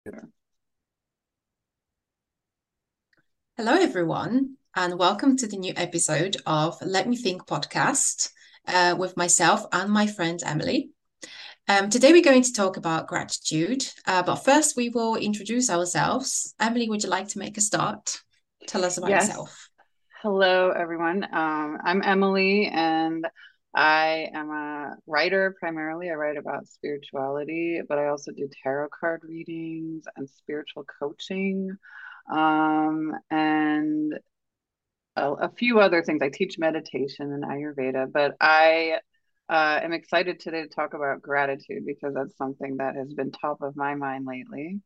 Hello, everyone, and welcome to the new episode of Let Me Think podcast with myself and my friend Emily. Today, we're going to talk about gratitude, but first, we will introduce ourselves. Emily, would you like to make a start? Tell us about Yes. yourself. Hello, everyone. I'm Emily, and I am a writer primarily. I write about spirituality, but I also do tarot card readings and spiritual coaching, and a few other things. I teach meditation and Ayurveda, but I am excited today to talk about gratitude because that's something that has been top of my mind lately.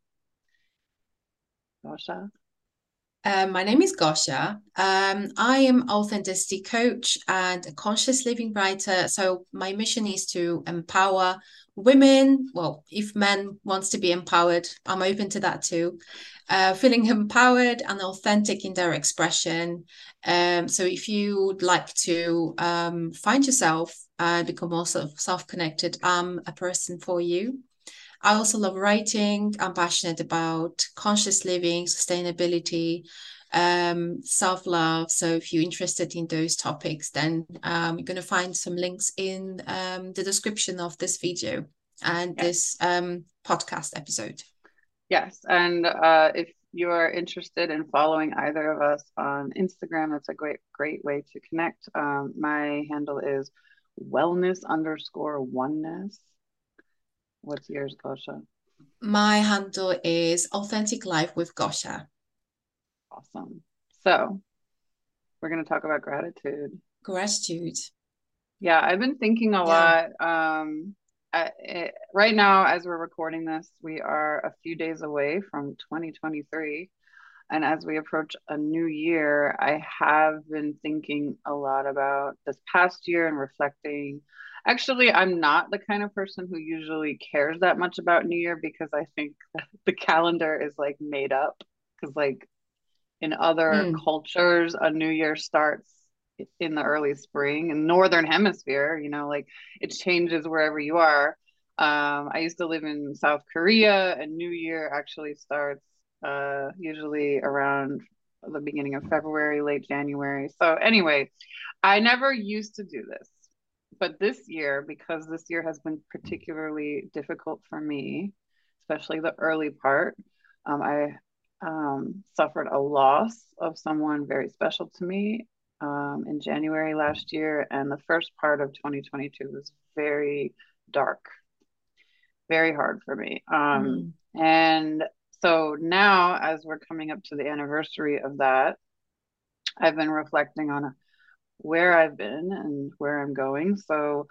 Gosha? My name is Gosha. I am authenticity coach and a conscious living writer. So my mission is to empower women. Well, if men wants to be empowered, I'm open to that too. Feeling empowered and authentic in their expression. So if you would like to find yourself and become more sort of self-connected, I'm a person for you. I also love writing. I'm passionate about conscious living, sustainability, self-love. So if you're interested in those topics, then you're going to find some links in the description of this video and Yes. this podcast episode. Yes, and if you are interested in following either of us on Instagram, that's a great way to connect. My handle is wellness_oneness. What's yours, Gosha? My handle is Authentic Life with Gosha. Awesome. So we're going to talk about gratitude. Gratitude. Yeah, I've been thinking a Yeah. lot. Right now, as we're recording this, we are a few days away from 2023. And as we approach a new year, I have been thinking a lot about this past year and reflecting. Actually, I'm not the kind of person who usually cares that much about New Year because I think the calendar is like made up. Because, like, in other Mm. cultures, a New Year starts in the early spring. In Northern Hemisphere, like it changes wherever you are. I used to live in South Korea, and New Year actually starts usually around the beginning of February, late January. So anyway, I never used to do this. But this year, because this year has been particularly difficult for me, especially the early part, I suffered a loss of someone very special to me in January last year. And the first part of 2022 was very dark, very hard for me. Mm. And so now, as we're coming up to the anniversary of that, I've been reflecting on where I've been and where I'm going. So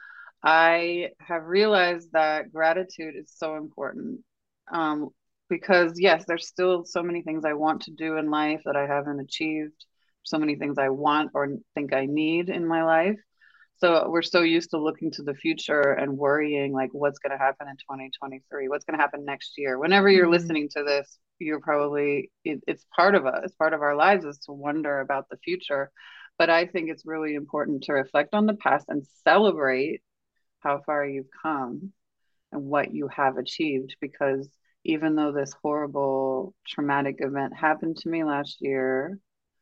I have realized that gratitude is so important. Um, because yes, there's still so many things I want to do in life that I haven't achieved, so many things I want or think I need in my life. So we're so used to looking to the future and worrying like what's going to happen in 2023, what's going to happen next year. Whenever you're Mm. listening to this, you're probably it's part of us, it's part of our lives is to wonder about the future. But I think it's really important to reflect on the past and celebrate how far you've come and what you have achieved because even though this horrible traumatic event happened to me last year,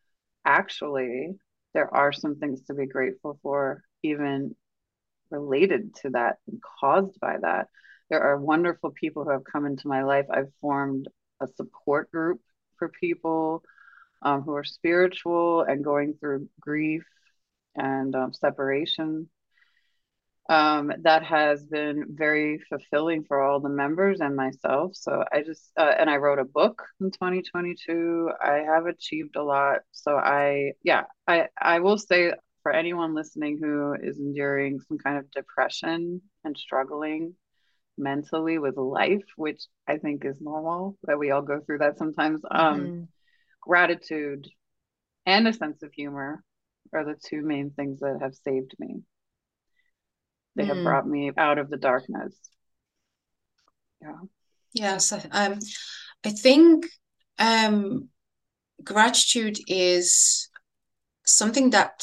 actually there are some things to be grateful for even related to that and caused by that. There are wonderful people who have come into my life. I've formed a support group for people who are spiritual and going through grief and separation. That has been very fulfilling for all the members and myself. So and I wrote a book in 2022. I have achieved a lot. So I will say for anyone listening who is enduring some kind of depression and struggling mentally with life, which I think is normal, that we all go through that sometimes. Mm-hmm. Gratitude and a sense of humor are the two main things that have saved me. They have Mm. brought me out of the darkness. Yeah. Yes, I think um, gratitude is something that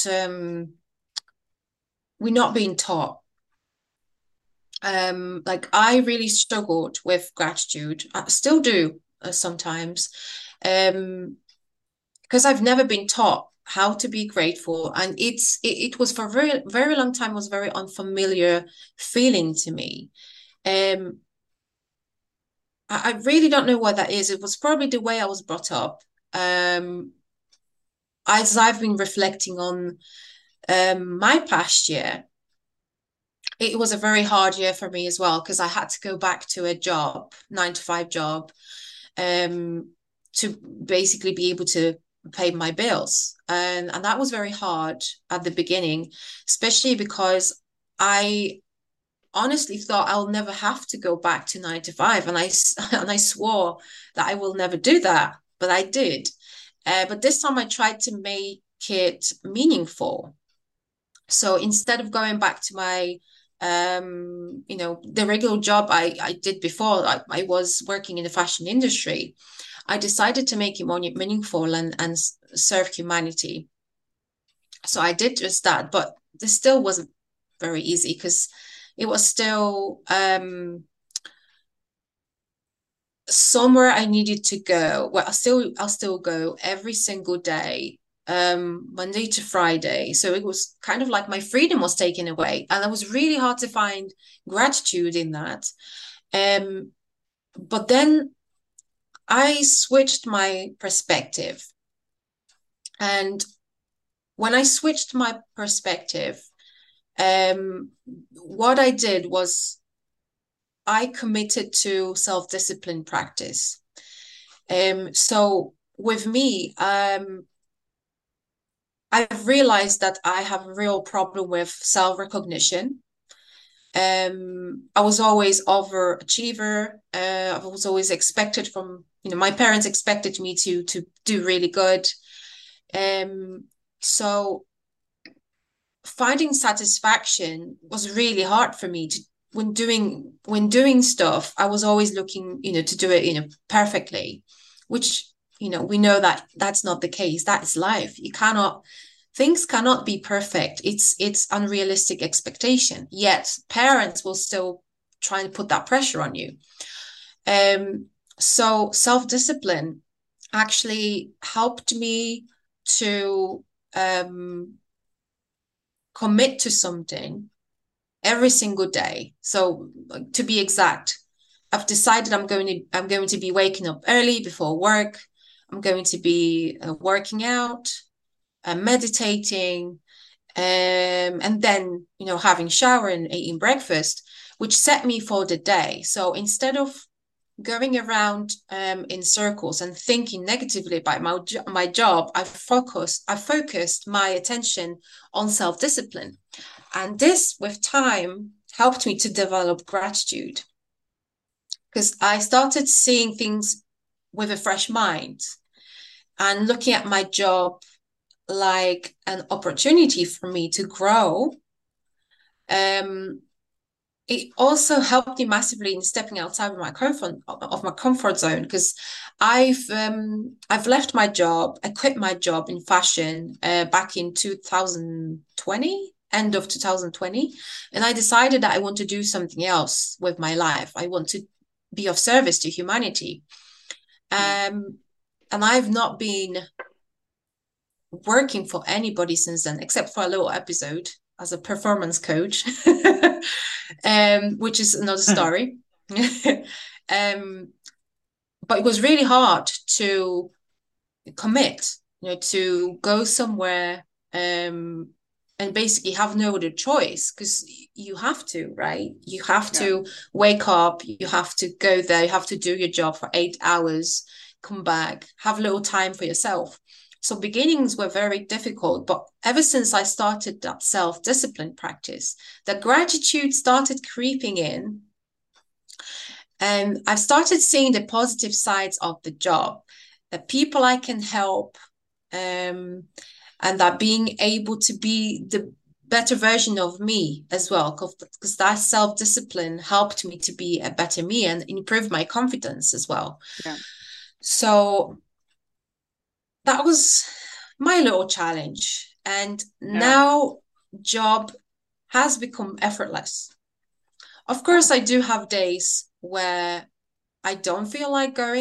we're not being taught. Like I really struggled with gratitude. I still do. sometimes, um, because I've never been taught how to be grateful, and it was for a very very long time was very unfamiliar feeling to me. Um, I really don't know what that is. It was probably the way I was brought up. Um, as I've been reflecting on my past year, it was a very hard year for me as well because I had to go back to a job, 9 to 5 job, um, to basically be able to pay my bills. And that was very hard at the beginning, especially because I honestly thought I'll never have to go back to 9 to 5. And and I swore that I will never do that, but I did. But this time I tried to make it meaningful. So instead of going back to my the regular job I did before, I was working in the fashion industry. I decided to make it more meaningful and serve humanity. So I did just that, but this still wasn't very easy because it was still somewhere I needed to go. Well, I'll still go every single day, Monday to Friday. So it was kind of like my freedom was taken away. And it was really hard to find gratitude in that. Um, but then I switched my perspective. And when I switched my perspective, what I did was I committed to self-discipline practice. So with me, I've realized that I have a real problem with self-recognition. I was always overachiever. I was always expected from, my parents expected me to do really good. Um, so finding satisfaction was really hard for me to when doing stuff. I was always looking, to do it, perfectly, which, we know that that's not the case. That is life. Things cannot be perfect. It's unrealistic expectation. Yet parents will still try and put that pressure on you. So self-discipline actually helped me to commit to something every single day. So to be exact, I've decided I'm going to be waking up early before work. I'm going to be working out, meditating, and then having shower and eating breakfast, which set me for the day. So instead of going around in circles and thinking negatively about my job, I focused my attention on self-discipline. And this, with time, helped me to develop gratitude because I started seeing things with a fresh mind and looking at my job like an opportunity for me to grow. Um, it also helped me massively in stepping outside of my comfort zone because I've left my job. I quit my job in fashion back in 2020, end of 2020, and I decided that I want to do something else with my life. I want to be of service to humanity. Yeah. And I've not been working for anybody since then, except for a little episode as a performance coach, which is another story. um, but it was really hard to commit, to go somewhere and basically have no other choice because you have to, right? You have Yeah. to wake up, you have to go there, you have to do your job for 8 hours, come back, have a little time for yourself. So beginnings were very difficult, but ever since I started that self-discipline practice, the gratitude started creeping in, and I've started seeing the positive sides of the job, the people I can help, um, and that being able to be the better version of me as well, because that self-discipline helped me to be a better me and improve my confidence as well. Yeah. So that was my little challenge. And Yeah. now job has become effortless. Of course, Oh, I do have days where I don't feel like going.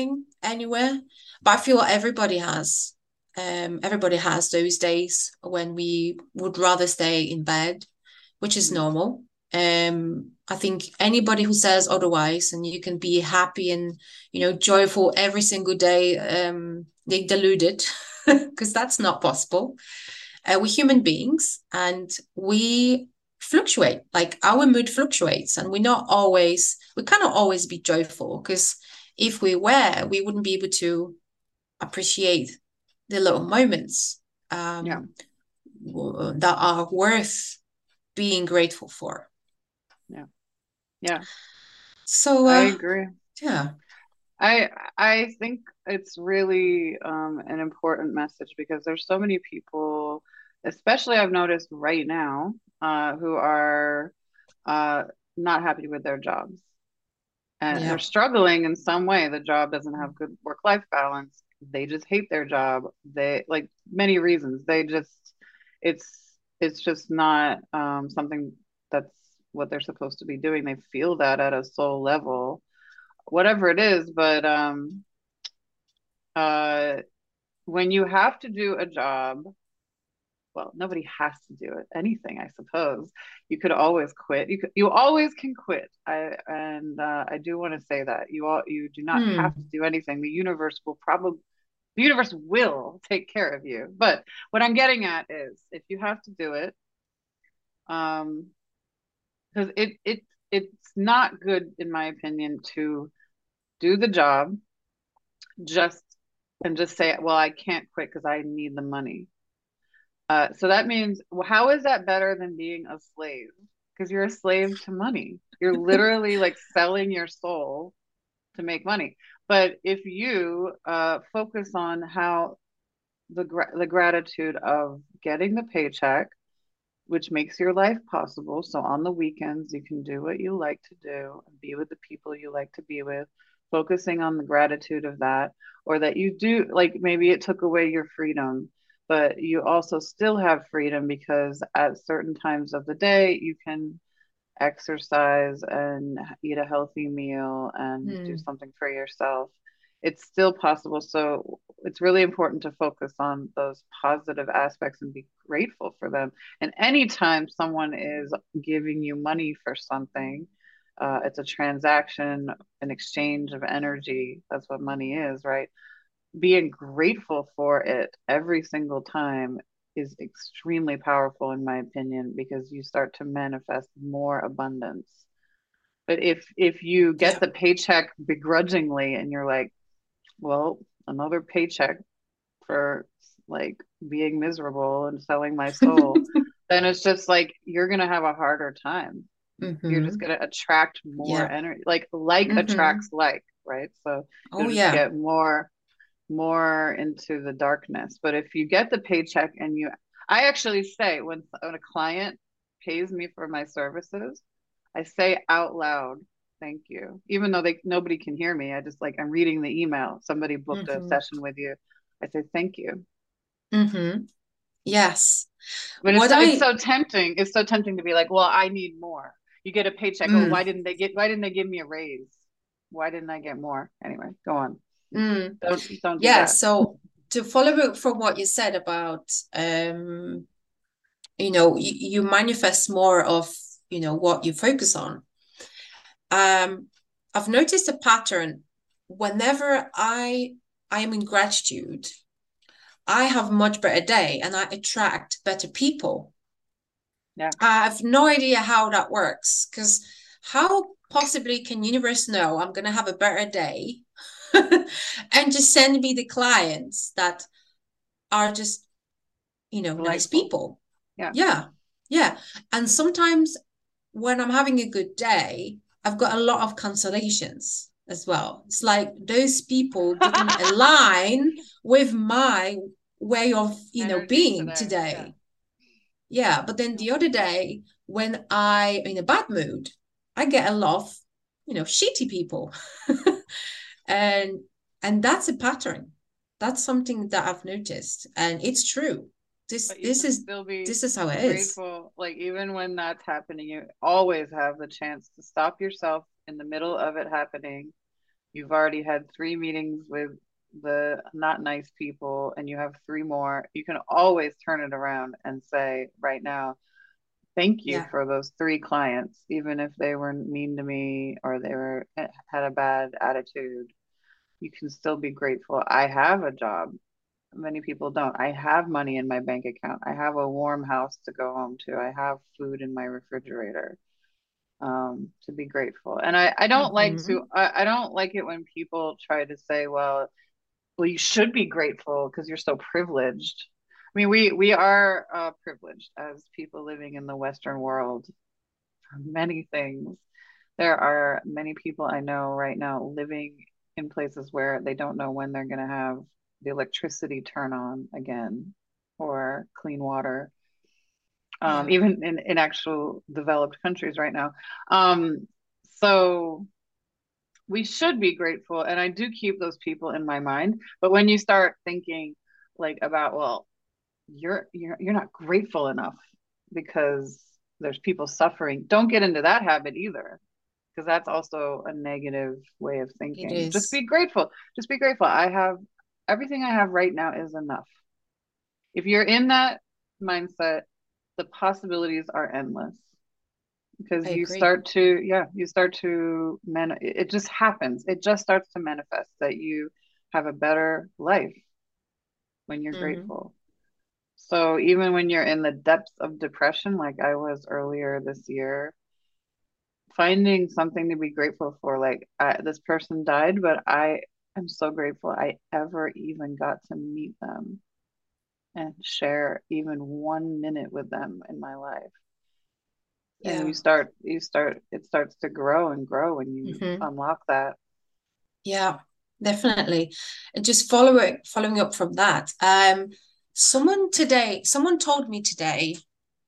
anywhere. But I feel everybody has those days when we would rather stay in bed, which is Mm. normal. I think anybody who says otherwise, and you can be happy and joyful every single day, they deluded because that's not possible. We're human beings, and we fluctuate. Like our mood fluctuates, and we cannot always be joyful, because if we were, we wouldn't be able to appreciate the little moments Yeah. that are worth being grateful for. Yeah. Yeah. So, I agree. yeah, I think it's really an important message because there's so many people, especially I've noticed right now, who are uh, not happy with their jobs and they're yeah, struggling in some way. The job doesn't have good work-life balance. They just hate their job. They like many reasons. It's just not something that's what they're supposed to be doing. They feel that at a soul level, whatever it is, but uh when you have to do a job, well, nobody has to do it. Anything, I suppose. You could always quit. You always can quit. I do want to say that you do not have to mm, do anything. The universe will take care of you. But what I'm getting at is if you have to do it, um, because it's not good, in my opinion, to do the job just just say, well, I can't quit because I need the money. So that means, well, how is that better than being a slave? Because you're a slave to money. You're literally like selling your soul to make money. But if you focus on how the gratitude of getting the paycheck, which makes your life possible. So on the weekends, you can do what you like to do and be with the people you like to be with, focusing on the gratitude of that, or that you do, like maybe it took away your freedom, but you also still have freedom because at certain times of the day, you can exercise and eat a healthy meal and do mm, something for yourself. It's still possible. So it's really important to focus on those positive aspects and be grateful for them. And anytime someone is giving you money for something, it's a transaction, an exchange of energy. That's what money is, right? Being grateful for it every single time is extremely powerful in my opinion because you start to manifest more abundance. But if you get yeah, the paycheck begrudgingly and you're like, well, another paycheck for like being miserable and selling my soul, then it's just like you're going to have a harder time. You're just mm-hmm, going to attract more yeah, energy. Like mm-hmm, attracts like, right? So oh you'll just yeah, get more into the darkness. But if you get the paycheck and I actually say when a client pays me for my services, I say out loud, thank you. Even though nobody can hear me, I just like, I'm reading the email. Somebody booked a mm-hmm, session with you. I say, thank you. mm-hmm, yes. But What it's I so tempting. It's so tempting to be like, well, I need more. You get a paycheck. Oh, mm, why didn't they give me a raise? Why didn't I get more? Anyway, go on. mm, Don't do yeah, that. so to follow up from what you said about you manifest more of what you focus on. I've noticed a pattern. Whenever I am in gratitude, I have much better day and I attract better people. Yeah. I have no idea how that works, because how possibly can universe know I'm gonna have a better day and just send me the clients that are just nice Delightful. people. Yeah. Yeah, yeah. And sometimes when I'm having a good day, I've got a lot of cancellations as well. It's like those people didn't align with my way of, Energy being today. Yeah. today. Yeah. But then Yeah. the other day, when I'm in a bad mood, I get a lot of, shitty people. and and that's a pattern. That's something that I've noticed. And it's true. This But you this can is still be this is how it is. grateful. Like even when that's happening, you always have the chance to stop yourself in the middle of it happening. You've already had 3 meetings with the not nice people, and you have 3 more. You can always turn it around and say, right now, thank you Yeah. for those 3 clients, even if they were mean to me or they were had a bad attitude. You can still be grateful. I have a job. Many people don't. I have money in my bank account. I have a warm house to go home to. I have food in my refrigerator, to be grateful. And I don't like to, Hmm. I don't like it when people try to say, well, you should be grateful because you're so privileged. I mean, we are privileged as people living in the Western world for many things. There are many people I know right now living in places where they don't know when they're going to have the electricity turn on again or clean water, Yeah. even in actual developed countries right now. So we should be grateful. And I do keep those people in my mind. But when you start thinking like about, well, you're not grateful enough because there's people suffering, don't get into that habit either, because that's also a negative way of It thinking. Just is. be grateful. Just be grateful. I have everything I have right now is enough. If you're in that mindset, the possibilities are endless because I agree. you start to it just happens. It just starts to manifest that you have a better life when you're Hmm. grateful. So even when you're in the depths of depression, like I was earlier this year, finding something to be grateful for. Like this person died, but I am so grateful I ever even got to meet them and share even 1 minute with them in my life. And Yeah. it starts to grow and grow when you Hmm. unlock that. Yeah, definitely. And just following up from that, someone told me today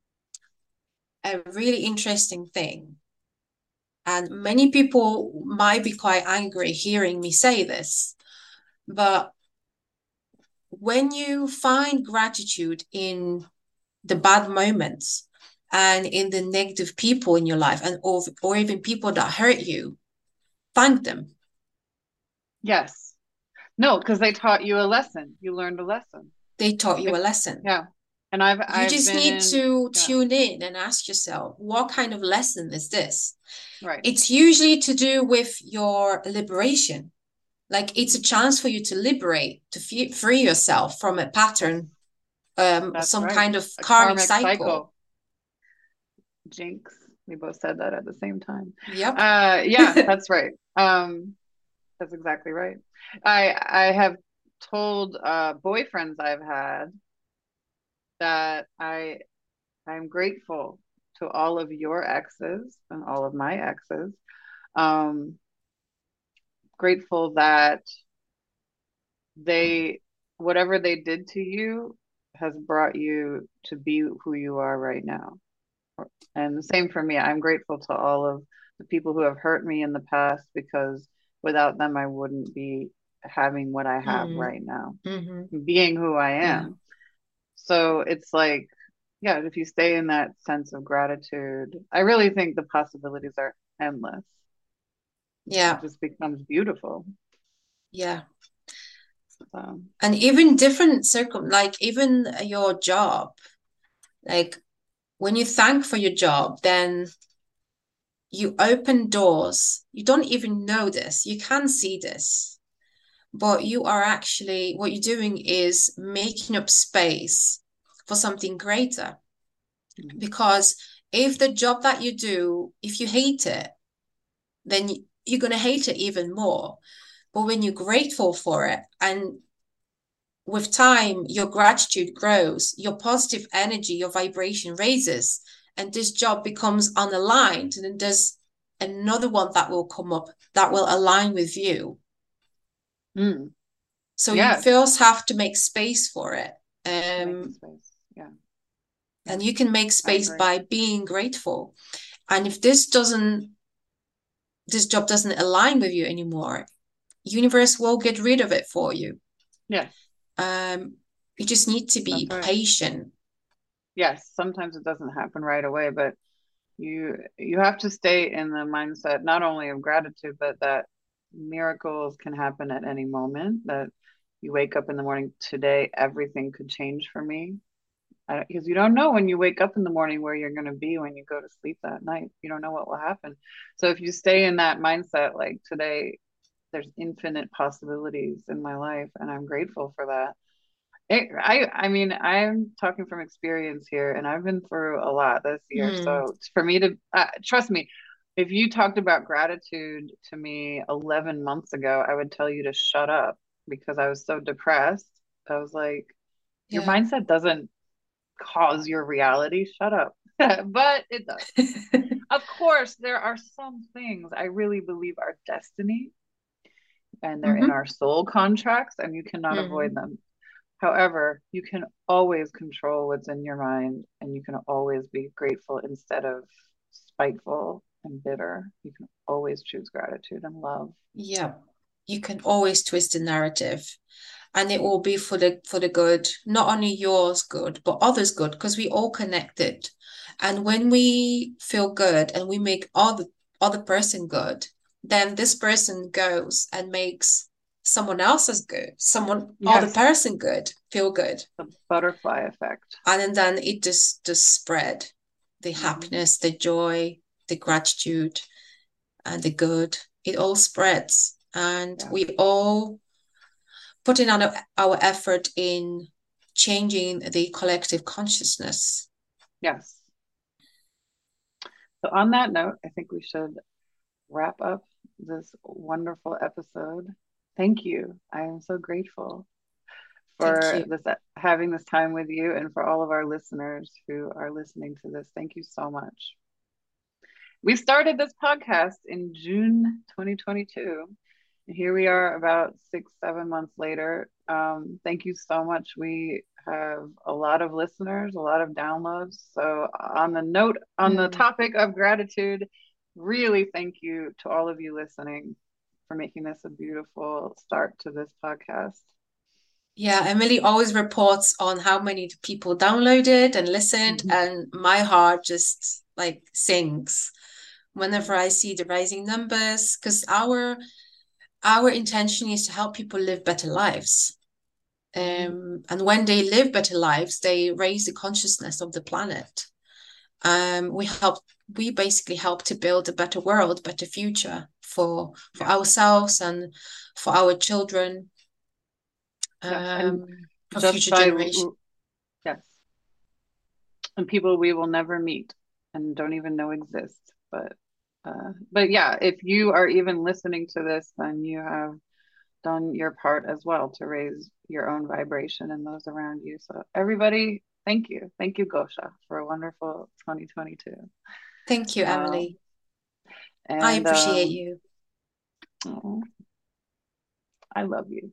a really interesting thing. And many people might be quite angry hearing me say this, but when you find gratitude in the bad moments and in the negative people in your life and or even people that hurt you, thank them. Yes. No, because they taught you a lesson. You learned a lesson. They taught you a If lesson. Yeah. And I've You I've just been need in to yeah, tune in and ask yourself, what kind of lesson is this? right. It's usually to do with your liberation. Like it's a Mhm. chance for you to liberate, to free yourself from a Yes, pattern, that's some right. kind of A karmic karmic cycle. cycle. Jinx. We both said that at the same time. Yep. Yeah, that's right. That's exactly right. I have told boyfriends I've had that I'm grateful to all of your exes and all of my exes. Um, Grateful that they whatever they did to you has brought you to be who you are right now. And the same for me. I'm grateful to all of the people who have hurt me in the past because without them, I wouldn't be having what I have Mm, right now, hmm. being who I Yeah. am. So it's like, yeah, if you stay in that sense of gratitude, I really think the possibilities are endless. It Yeah. just becomes beautiful. Yeah. So, And even different like even your job, like when you thank for your job, then you open doors. You don't even know this. You can see this, but you are actually, what you're doing is making up space for something greater. Because if the job that you do, if you hate it, then you're going to hate it even more. But when you're grateful for it, and with time, your gratitude grows, your positive energy, your vibration raises, and this job becomes unaligned, and then there's another one that will come up that will align with you. mm, So you yes, first have to make space for it. making Um, space. Yeah, yeah, and you can make I space agree. by being grateful. And if this job doesn't align with you anymore, universe will get rid of it for you. Yes, Um, you just need to that's be right. patient. Yes, sometimes it doesn't happen right away, but you have to stay in the mindset not only of gratitude, but that miracles can happen at any moment. That you wake up in the morning, today, everything could change for me. Because you don't know when you wake up in the morning where you're going to be when you go to sleep that night. You don't know what will happen. So if you stay in that mindset, like today, there's infinite possibilities in my life, and I'm grateful for that. I mean, I'm talking from experience here, and I've been through a lot this year. Mm. So for me to trust me, if you talked about gratitude to me 11 months ago, I would tell you to shut up because I was so depressed. I was like, your Yeah. mindset doesn't cause your reality. Shut up. But it does. Of course, there are some things I really believe are destiny and they're in Mm-hmm. our soul contracts, and you cannot avoid Mm-hmm. them. However, you can always control what's in your mind and you can always be grateful instead of spiteful and bitter. You can always choose gratitude and love. Yeah. You can always twist the narrative, and it will be for the good, not only yours good, but others good, because we all connected. And when we feel good and we make other person good, then this person goes and makes someone else's good, someone other Yes, person good, feel good. the butterfly effect. And then it just spread the Hmm. happiness, the joy, the gratitude, and the good. It all spreads. And Yeah. we all put in our effort in changing the collective consciousness. Yes. So, on that note, I think we should wrap up this wonderful episode. Thank you. I am so grateful Thank for you. this having this time with you and for all of our listeners who are listening to this. Thank you so much. We started this podcast in June 2022. And here we are about 6, 7 months later. Thank you so much. We have a lot of listeners, a lot of downloads. So on the Mm. topic of gratitude, really thank you to all of you listening for making this a beautiful start to this podcast. Yeah, Emily always reports on how many people downloaded and listened, and my heart just like sings whenever I see the rising numbers, because our intention is to help people live better lives. And when they live better lives, they raise the consciousness of the planet. We basically help to build a better world, better future for Yes. ourselves and for our children, Yes. And for just future by, generations. yes, and people we will never meet and don't even know exist. But yeah, if you are even listening to this, then you have done your part as well to raise your own vibration and those around you. So everybody, thank you, Gosha, for a wonderful 2022. Thank you, Um, Emily. I and appreciate you. oh, I love you.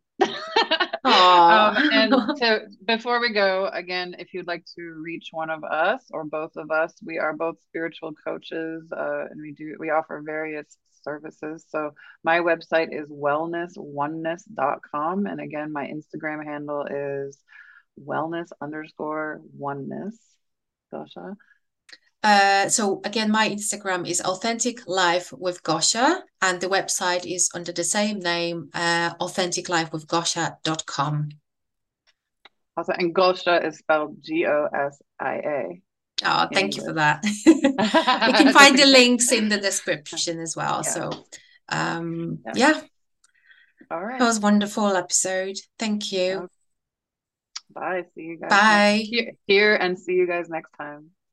And Oh, to before we go, again, if you'd like to reach one of us or both of us, we are both spiritual coaches, and we offer various services. So my website is wellnessoneness.com, and again, my Instagram handle is wellness_oneness. Gosha. so again, my Instagram is Authentic Life with Gosha, and the website is under the same name, authenticlifewithgosha.com. Also, and Gosha is spelled Gosia Oh, in thank you for English. that. You can Just find in the case. links in the description as well. Yes. So, Yes. yeah, All that right. was a wonderful episode. Thank you. Bye. See you guys next Bye. here and see you guys next time.